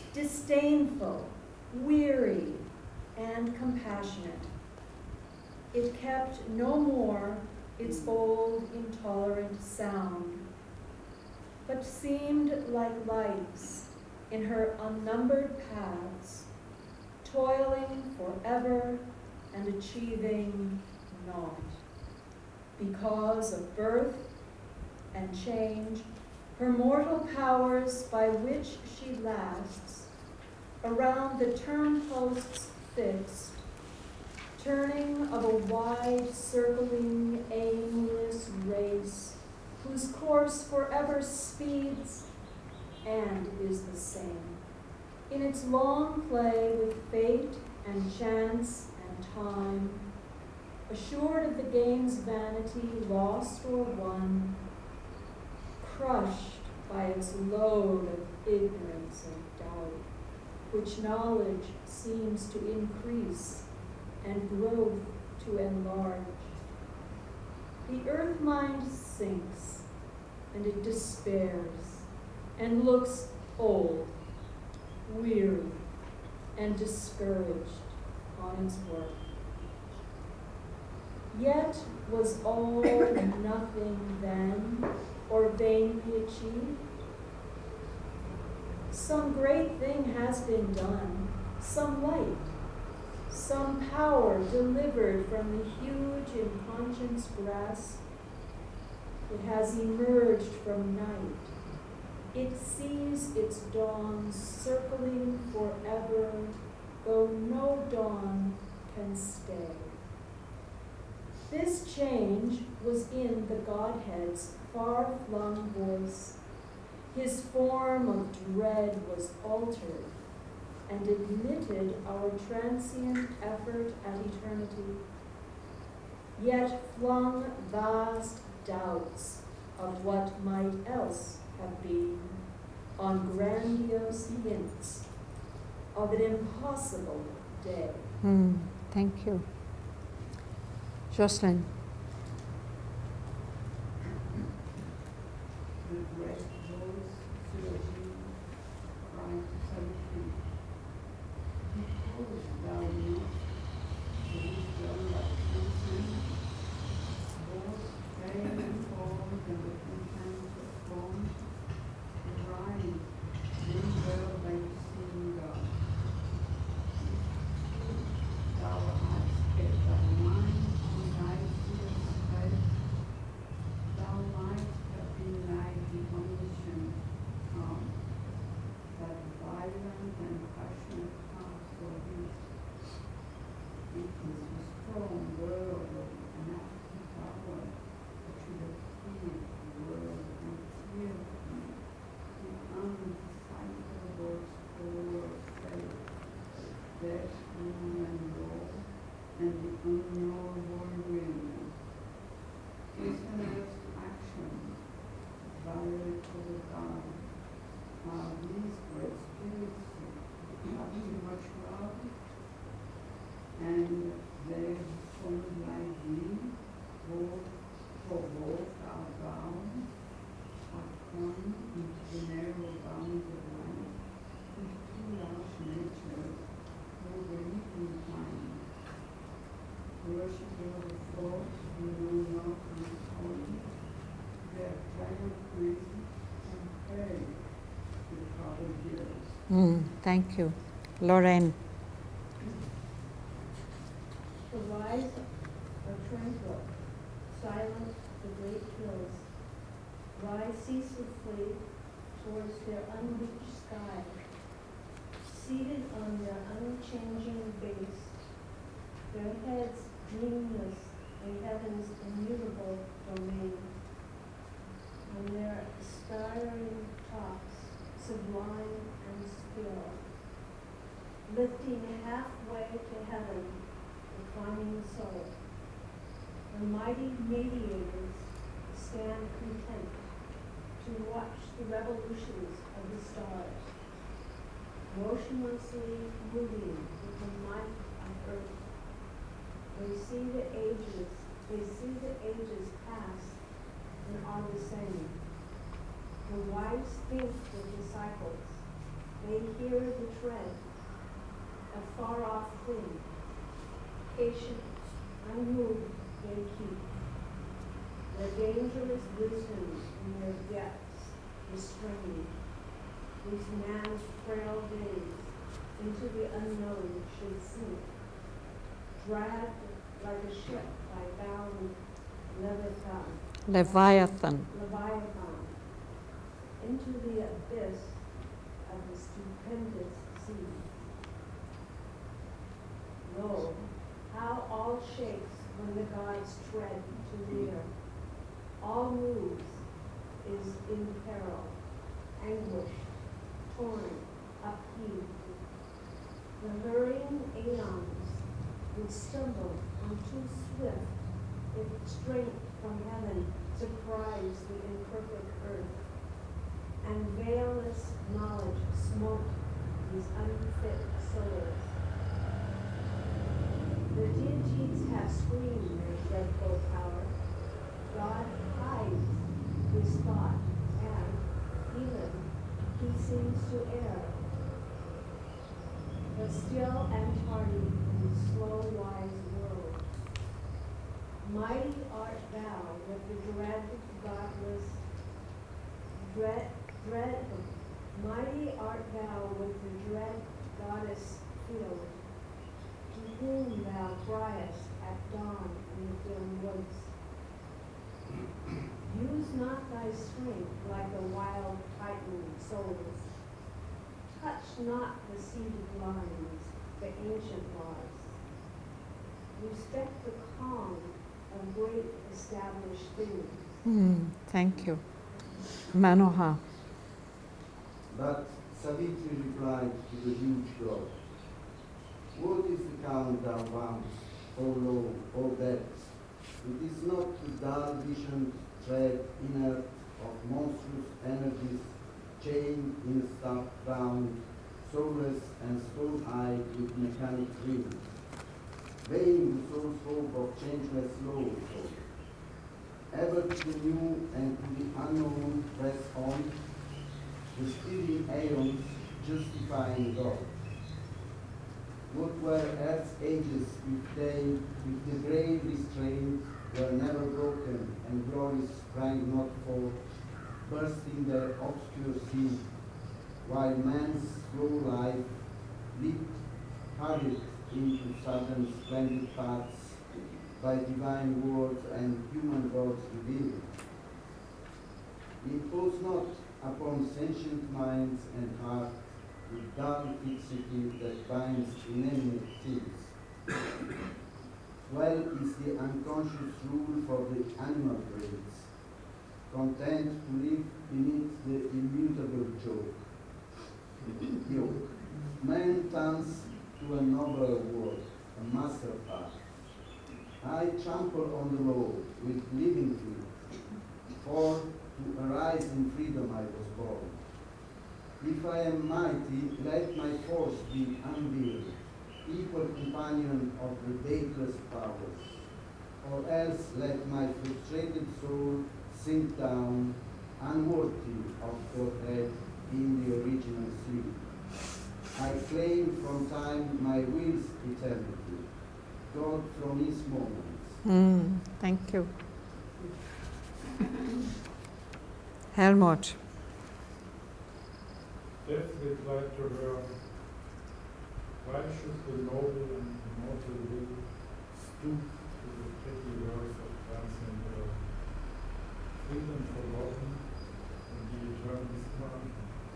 disdainful, weary, and compassionate, it kept no more its old intolerant sound, but seemed like lights in her unnumbered paths, toiling forever and achieving naught. Because of birth and change, her mortal powers by which she lasts, around the turnposts fixed, turning of a wide, circling, aimless race, whose course forever speeds and is the same. In its long play with fate and chance and time, assured of the game's vanity, lost or won, crushed by its load of ignorance and doubt, which knowledge seems to increase and growth to enlarge. The earth mind sinks, and it despairs, and looks old, weary, and discouraged on its work. Yet was all nothing then, or vainly achieved? Some great thing has been done, some light, some power delivered from the huge in conscience grasp. It has emerged from night. It sees its dawn circling forever, though no dawn can stay. This change was in the Godhead's far-flung voice. His form of dread was altered and admitted our transient effort at eternity, yet flung vast doubts of what might else have been on grandiose hints of an impossible day. Mm, thank you. Jocelyn. The great voice, Syllogy, cried to solitude, because thou knowest the wisdom that transcends both pain and form and the content of form, arise, linger by seeing God. Thou hast kept thy mind on thy serious faith, thou might have been like the omniscient calm, that violent and passionate heart for his. It is a strong word of an active power that should have cleared the world and cleared the undecipherable spoor of faith, death, rule, and law, and the unknowable will. Dishonest action, violate of the God, are these great spirits have too much love, and they form like thee, both for both are bound, have come into the narrow bounds of life, with two large natures, overly inclined. Worshipper of thought, who know not his own, their triumph praise and pray to troubled years. Mm, thank you. Lorraine. The rise are tranquil, silent the great hills, rise ceaselessly towards their unreached sky, seated on their unchanging base, their heads dreamless in heaven's immutable domain, on their aspiring tops, sublime and still, lifting halfway to heaven the climbing soul. The mighty mediators stand content to watch the revolutions of the stars, motionlessly moving with the might of earth. They see the ages, they see the ages pass and are the same. The wise think with disciples, they hear the tread, a far-off thing, patient, unmoved they keep. Their dangerous wisdom in their depths restrained, whose man's frail days into the unknown should sink, dragged like a ship by bound Leviathan, Leviathan. Leviathan, into the abyss of the stupendous sea. Lo, how all shakes when the gods tread to near. All moves is in peril, anguished, torn, upheaved. The hurrying aeons would stumble on too swift if strength from heaven surprised the imperfect earth, and veilless knowledge smote these unfit souls. The deities have screamed their dreadful power. God hides his thought, and even he seems to err. But still and tardy in the slow wise world, mighty art thou with the dread godless, dread, dread, mighty art thou with the dread goddess field, to whom thou criest at dawn in the dim woods. Use not thy strength like a wild Titan souls. Touch not the seated lines, the ancient laws. Respect the calm of great established things. Mm, thank you. Manohar. But Savitri replied to the huge god, what is the count thou bounds, O low, O depth? It is not the dull vision thread inert of monstrous energies, chained in a stuff bound, soulless and stone-eyed with mechanic rings. Vain the soul's hope of changeless laws. Ever to the new and to the unknown press on, the steady aeons justifying God. What were earth's ages if they, if the grave restraints were never broken and glories sprang not forth, bursting their obscure sea, while man's slow life leaped hurried into sudden splendid paths by divine words and human gods revealed. Impose not upon sentient minds and hearts the dull fixity that binds inanimate things. Well is the unconscious rule for the animal grades, content to live beneath the immutable joke. Yoke. Man turns to a nobler world, a master path. I trample on the road with living feet, for to arise in freedom I was born. If I am mighty, let my force be unveiled, equal companion of the dateless powers, or else let my frustrated soul sink down, unworthy of Godhead in the original sleep. I claim from time my will's eternity, God from his moments. Mm, thank you. Helmut. Death replied to her, why should the noble and immortal will stoop to the petty words of transient earth? Freedom forgotten and the eternal smart.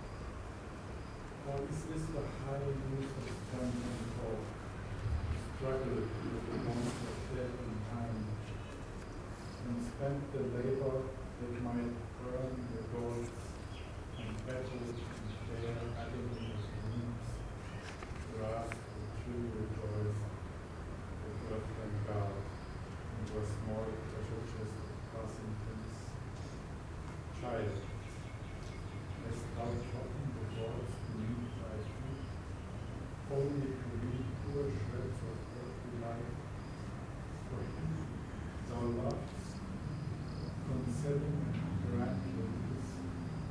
Or is this the high use of strength and thought? Struggle with the bonds of death and time, and spend the labor that might burn the goals and battle and share agony of wounds, grasp the true rejoice, the earth and God, and was small treasure chest of passing things. Child, hast thou trodden the walls beneath thy feet, only to read poor shreds of earthly life? For him thou lovest, concealing and granting this,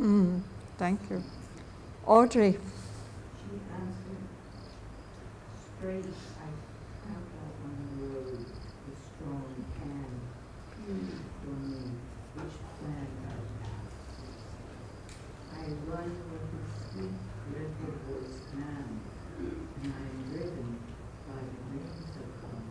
Mm, thank you. Audrey. She answered, straight I found out on the road, the strong hand, plead for me, which plan thou hast. I run with the sweet, dreadful voice now, and I am driven by the wings of God.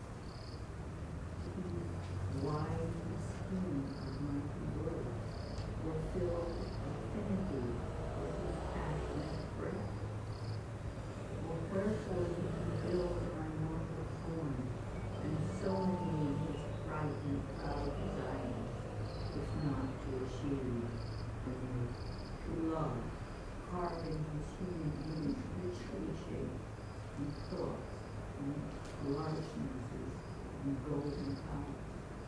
Why the scheme of mighty words will fill affinity with his passionate breath? Or wherefore he fulfilled my mortal form, and so many his bright and proud desires, if not to achieve, and to love, carving his human image richly shaped in thoughts and largenesses and golden powers.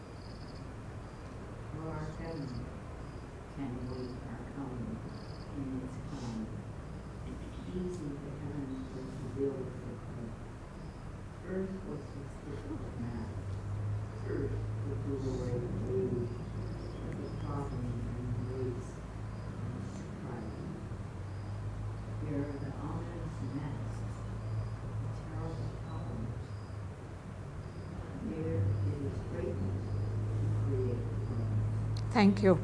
For our heaven can wait our coming in its calm. Easy the heaven was to build for Christ. Earth was its difficult mass. Earth would do away the age of the problem and grace and strife. Here are the ominous masks, the terrible powers. Here it is greatness to create worlds. Thank you.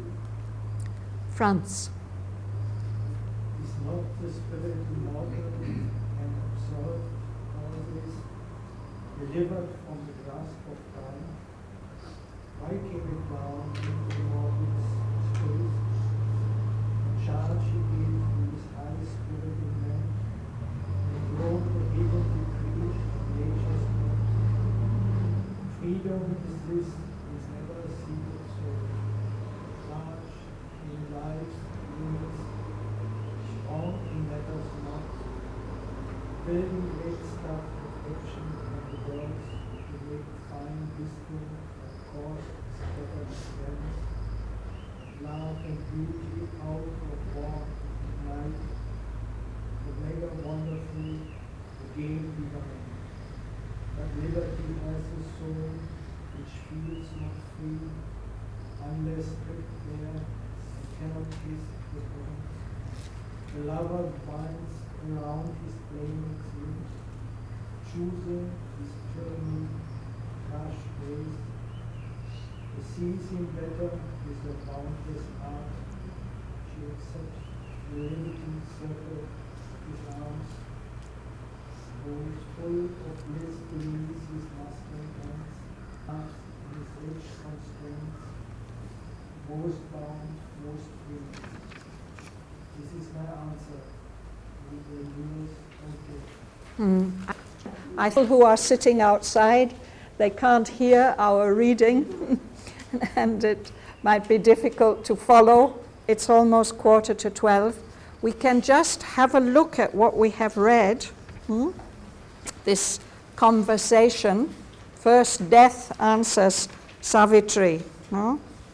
Franz. Is not the spirit immortal and observe all this, delivered from the grasp of time? Why came it down into orbit's space? A charge he gave to his high spirit in man, and grown the hidden decree of nature's law. Freedom is this, is never a secret soul. Large in life's limits, strong in letters not, building great stuff of action and the words to make fine wisdom of course scattered strands, love and beauty out of warmth and light, the mega wonderful, the game divine. But liberty has a soul which feels not free, unless stripped bare and cannot kiss the bones. The lover binds around his flaming limbs, choosing his tyranny, harsh ways. He sees him better with a boundless heart. She accepts the limiting circle of his arms. Who's full of bliss believes his mastering hands, hands in his rich constraints, most bound, most free. This is my answer. With the yours, okay. Mm. I people who are sitting outside, they can't hear our reading, and it might be difficult to follow. It's almost quarter to twelve. We can just have a look at what we have read. Hmm? This conversation. First, Death answers Savitri. Hmm?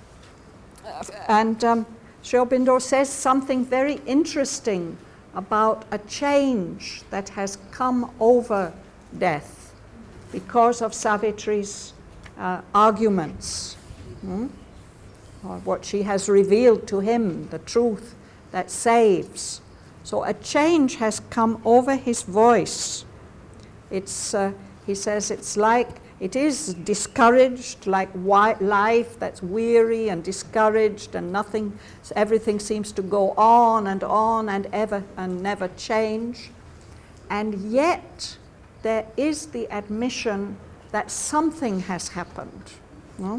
And um, Sri Aurobindo says something very interesting about a change that has come over death because of Savitri's uh, arguments, hmm? or what she has revealed to him, the truth that saves. So a change has come over his voice. It's, uh, he says, it's like, it is discouraged, like life that's weary and discouraged, and nothing, everything seems to go on and on and ever and never change. And yet there is the admission that something has happened. No?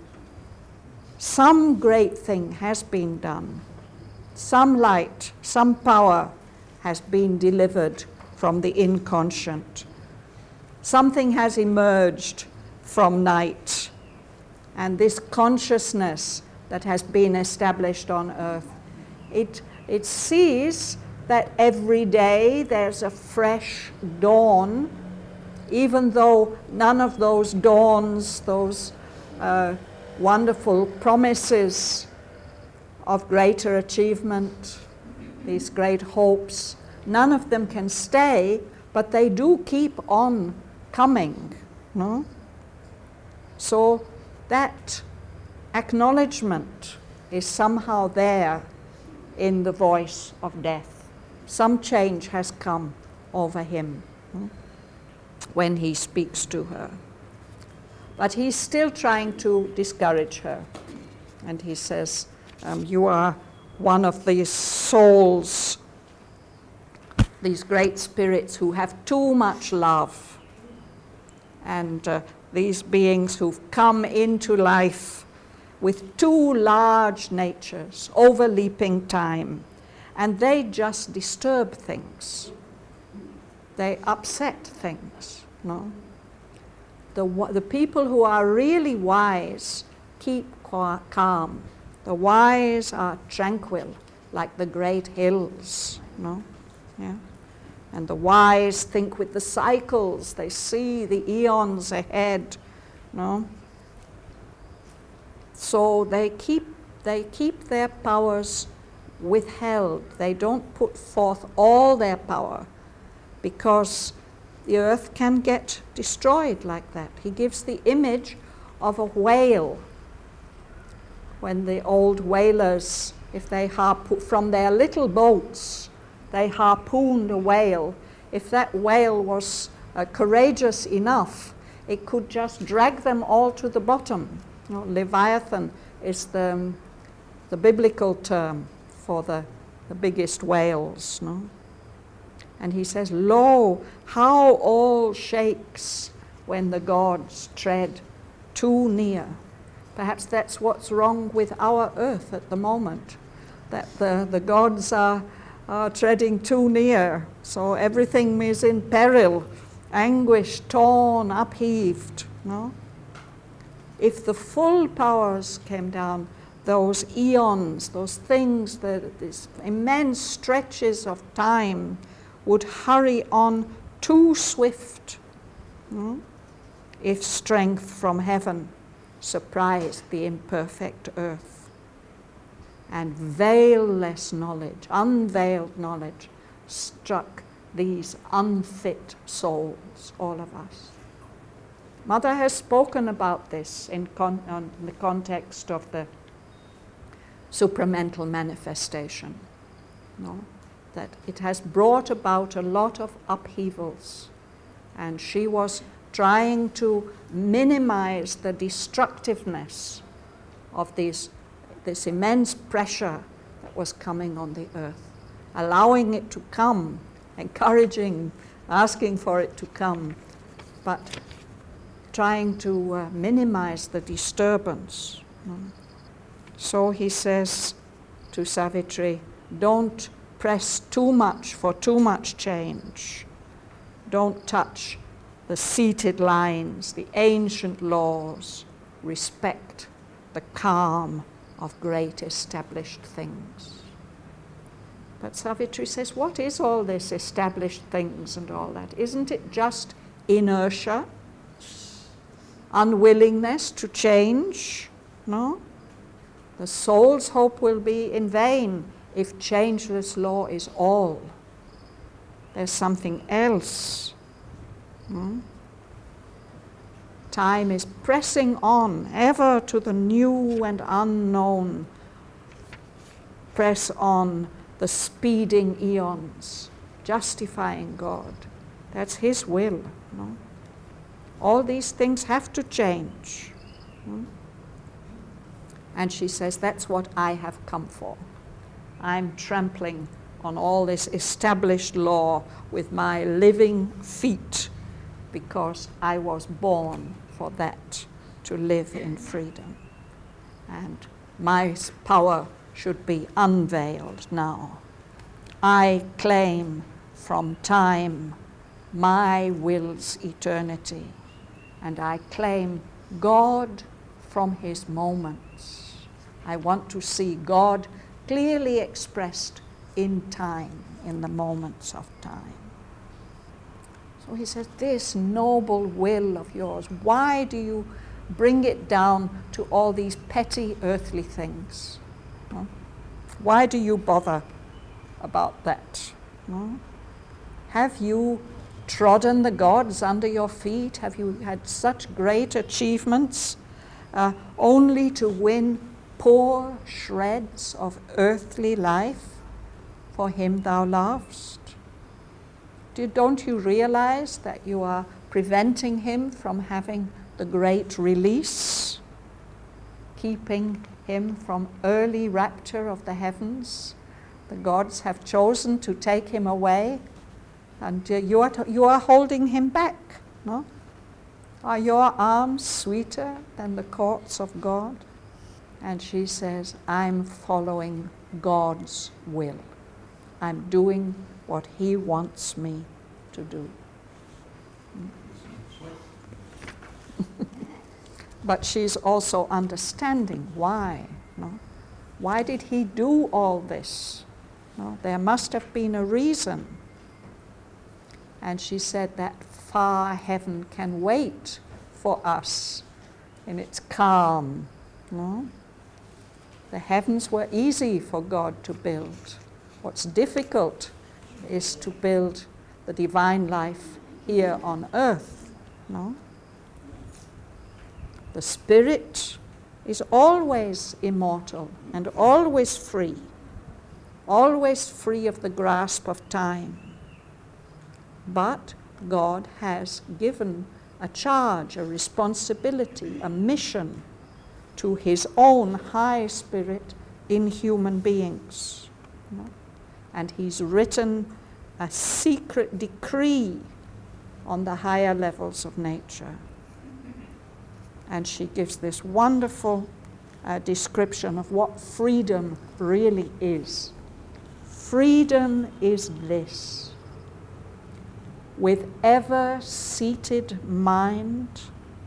Some great thing has been done. Some light, some power has been delivered from the inconscient. Something has emerged from night, and this consciousness that has been established on earth, it, it sees that every day there's a fresh dawn, even though none of those dawns, those uh, wonderful promises of greater achievement, these great hopes, none of them can stay, but they do keep on coming. No? So that acknowledgement is somehow there in the voice of death. Some change has come over him hmm, when he speaks to her. But he's still trying to discourage her. And he says, um, you are one of these souls, these great spirits who have too much love. And uh, these beings who've come into life with too large natures, overleaping time. And they just disturb things. They upset things, no? The, the people who are really wise keep calm. The wise are tranquil, like the great hills, no? Yeah. And the wise think with the cycles. They see the eons ahead, no? So they keep, they keep their powers withheld. They don't put forth all their power because the earth can get destroyed like that. He gives the image of a whale. When the old whalers, if they harpoon from their little boats, they harpooned a whale. If that whale was uh, courageous enough, it could just drag them all to the bottom. You know, Leviathan is the, the biblical term for the, the biggest whales. No? And he says, lo, how all shakes when the gods tread too near. Perhaps that's what's wrong with our earth at the moment, that the, the gods are, are treading too near. So everything is in peril, anguish, torn, upheaved. No? If the full powers came down, those eons, those things, the, these immense stretches of time would hurry on too swift hmm, if strength from heaven surprised the imperfect earth. And veilless knowledge, unveiled knowledge, struck these unfit souls, all of us. Mother has spoken about this in, con in the context of the supramental manifestation, no? That it has brought about a lot of upheavals, and she was trying to minimize the destructiveness of these, this immense pressure that was coming on the earth, allowing it to come, encouraging, asking for it to come, but trying to uh, minimize the disturbance. So he says to Savitri, don't press too much for too much change. Don't touch the seated lines, the ancient laws. Respect the calm of great established things. But Savitri says, what is all this established things and all that? Isn't it just inertia? Unwillingness to change? No? The soul's hope will be in vain if changeless law is all. There's something else. Hmm? Time is pressing on ever to the new and unknown. Press on the speeding eons, justifying God. That's His will. No? All these things have to change. Hmm? And she says, that's what I have come for. I'm trampling on all this established law with my living feet because I was born for that, to live in freedom. And my power should be unveiled now. I claim from time my will's eternity, and I claim God from His moments. I want to see God clearly expressed in time, in the moments of time. So he says, this noble will of yours, why do you bring it down to all these petty earthly things? No? Why do you bother about that? No? Have you trodden the gods under your feet? Have you had such great achievements uh, only to win poor shreds of earthly life for him thou lovest? Do, don't you realize that you are preventing him from having the great release, keeping him from early rapture of the heavens? The gods have chosen to take him away, and uh, you, are to, you are holding him back, no? Are your arms sweeter than the courts of God? And she says, I'm following God's will. I'm doing what he wants me to do. But she's also understanding why. No? Why did he do all this? No? There must have been a reason. And she said that far heaven can wait for us in its calm. No? The heavens were easy for God to build. What's difficult is to build the divine life here on earth. No? The spirit is always immortal and always free, always free of the grasp of time. But God has given a charge, a responsibility, a mission to his own high spirit in human beings. No? And he's written a secret decree on the higher levels of nature. And she gives this wonderful uh, description of what freedom really is. Freedom is bliss. With ever-seated mind,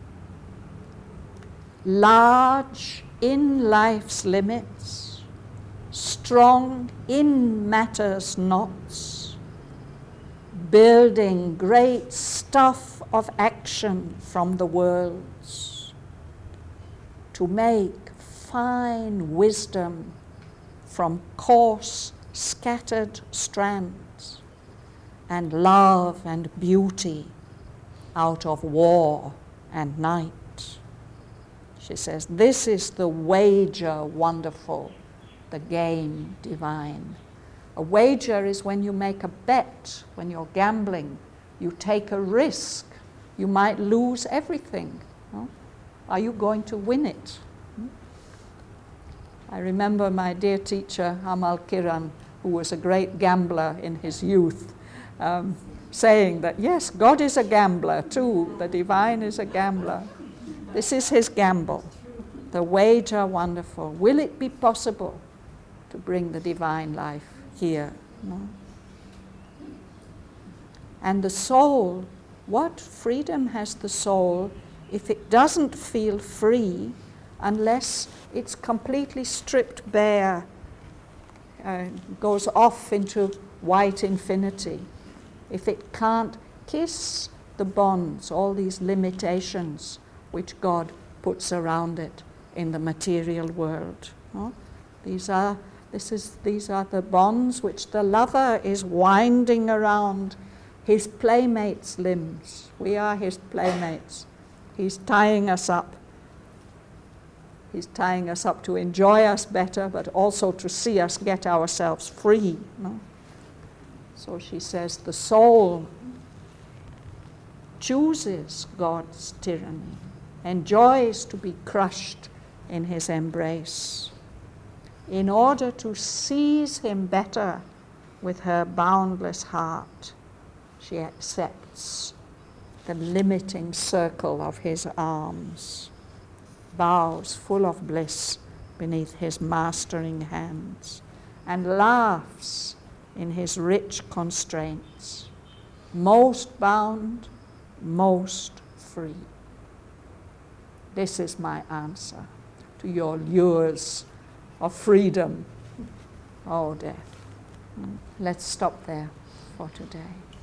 large in life's limits, strong in matter's knots, building great stuff of action from the worlds, to make fine wisdom from coarse, scattered strands, and love and beauty out of war and night. She says, this is the wager wonderful, the game divine. A wager is when you make a bet, when you're gambling, you take a risk. You might lose everything. No? Are you going to win it? Hmm? I remember my dear teacher, Amal Kiran, who was a great gambler in his youth, um, saying that, yes, God is a gambler too. The divine is a gambler. This is his gamble. The wager wonderful. Will it be possible to bring the divine life here? No? And the soul, what freedom has the soul if it doesn't feel free unless it's completely stripped bare, uh, goes off into white infinity? If it can't kiss the bonds, all these limitations which God puts around it in the material world. No? These are, this is, these are the bonds which the lover is winding around his playmate's limbs. We are his playmates. He's tying us up. He's tying us up to enjoy us better, but also to see us get ourselves free. No? So she says the soul chooses God's tyranny, enjoys to be crushed in his embrace. In order to seize him better with her boundless heart, she accepts the limiting circle of his arms, bows full of bliss beneath his mastering hands, and laughs in his rich constraints, most bound, most free. This is my answer to your lures of freedom, oh death. Mm. Let's stop there for today.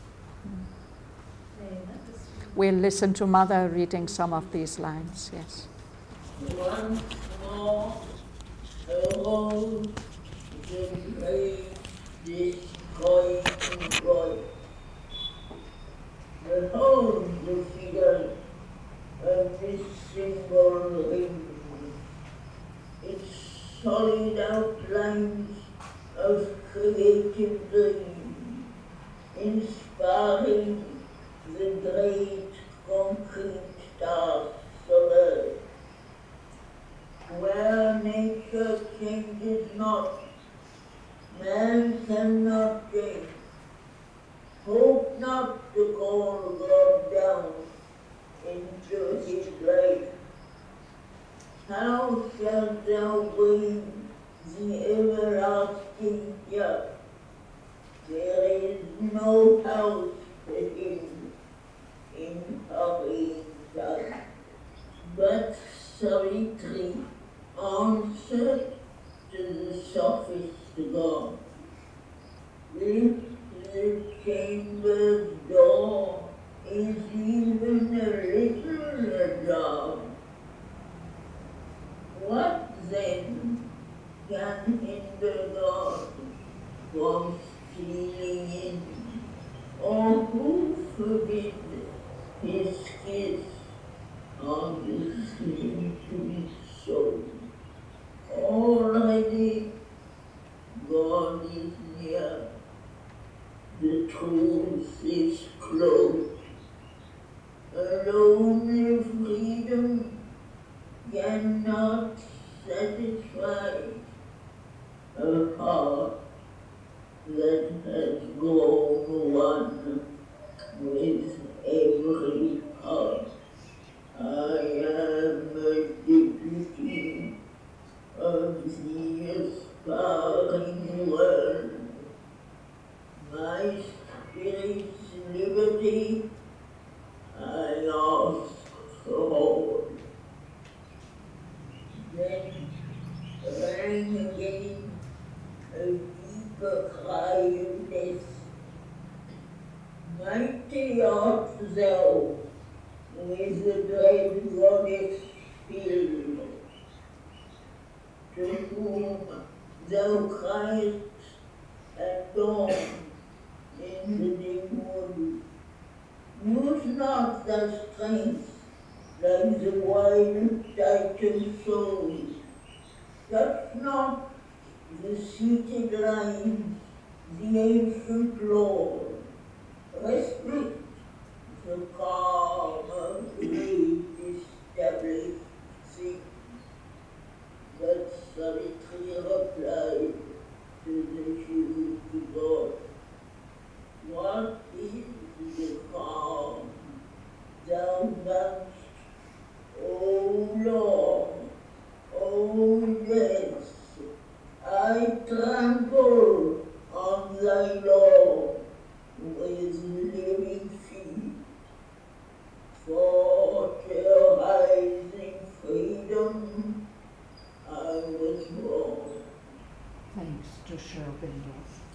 Mm. We'll listen to Mother reading some of these lines, yes. Once more, alone, can raise this coin and joy. Behold the figure of this symbol ring. Its solid outlines of creative dreams, inspiring the great concrete tasks of earth. Where nature changes not, man cannot change. Hope not to call God down into his life. How shalt thou bring the everlasting just? There is no house for him in hurrying dust. But Savitri answered to the sophist God, if the chamber's door is even a little ajar, what then can hinder God from stealing in, or who forbid his kiss on the sleeping soul? Already God is near, the truth is close. Alone freedom cannot satisfy a heart that has grown one with every heart. I am a deputy of the aspiring world. My spirit's liberty I ask for all. Then rang again a deeper cry of death. Mighty art thou with the dread goddess filled, to whom thou criest at dawn in the dim wood. Use not thy strength like the wild Titan soul. Touch not the seated lines, the ancient Lord. Respect the calm of great established things. But Savitri replied to the huge God, what is the calm thou must, O Lord, O death? I trample on thy law with living feet, for terrorizing freedom I was born. Thanks to Sri Aurobindo.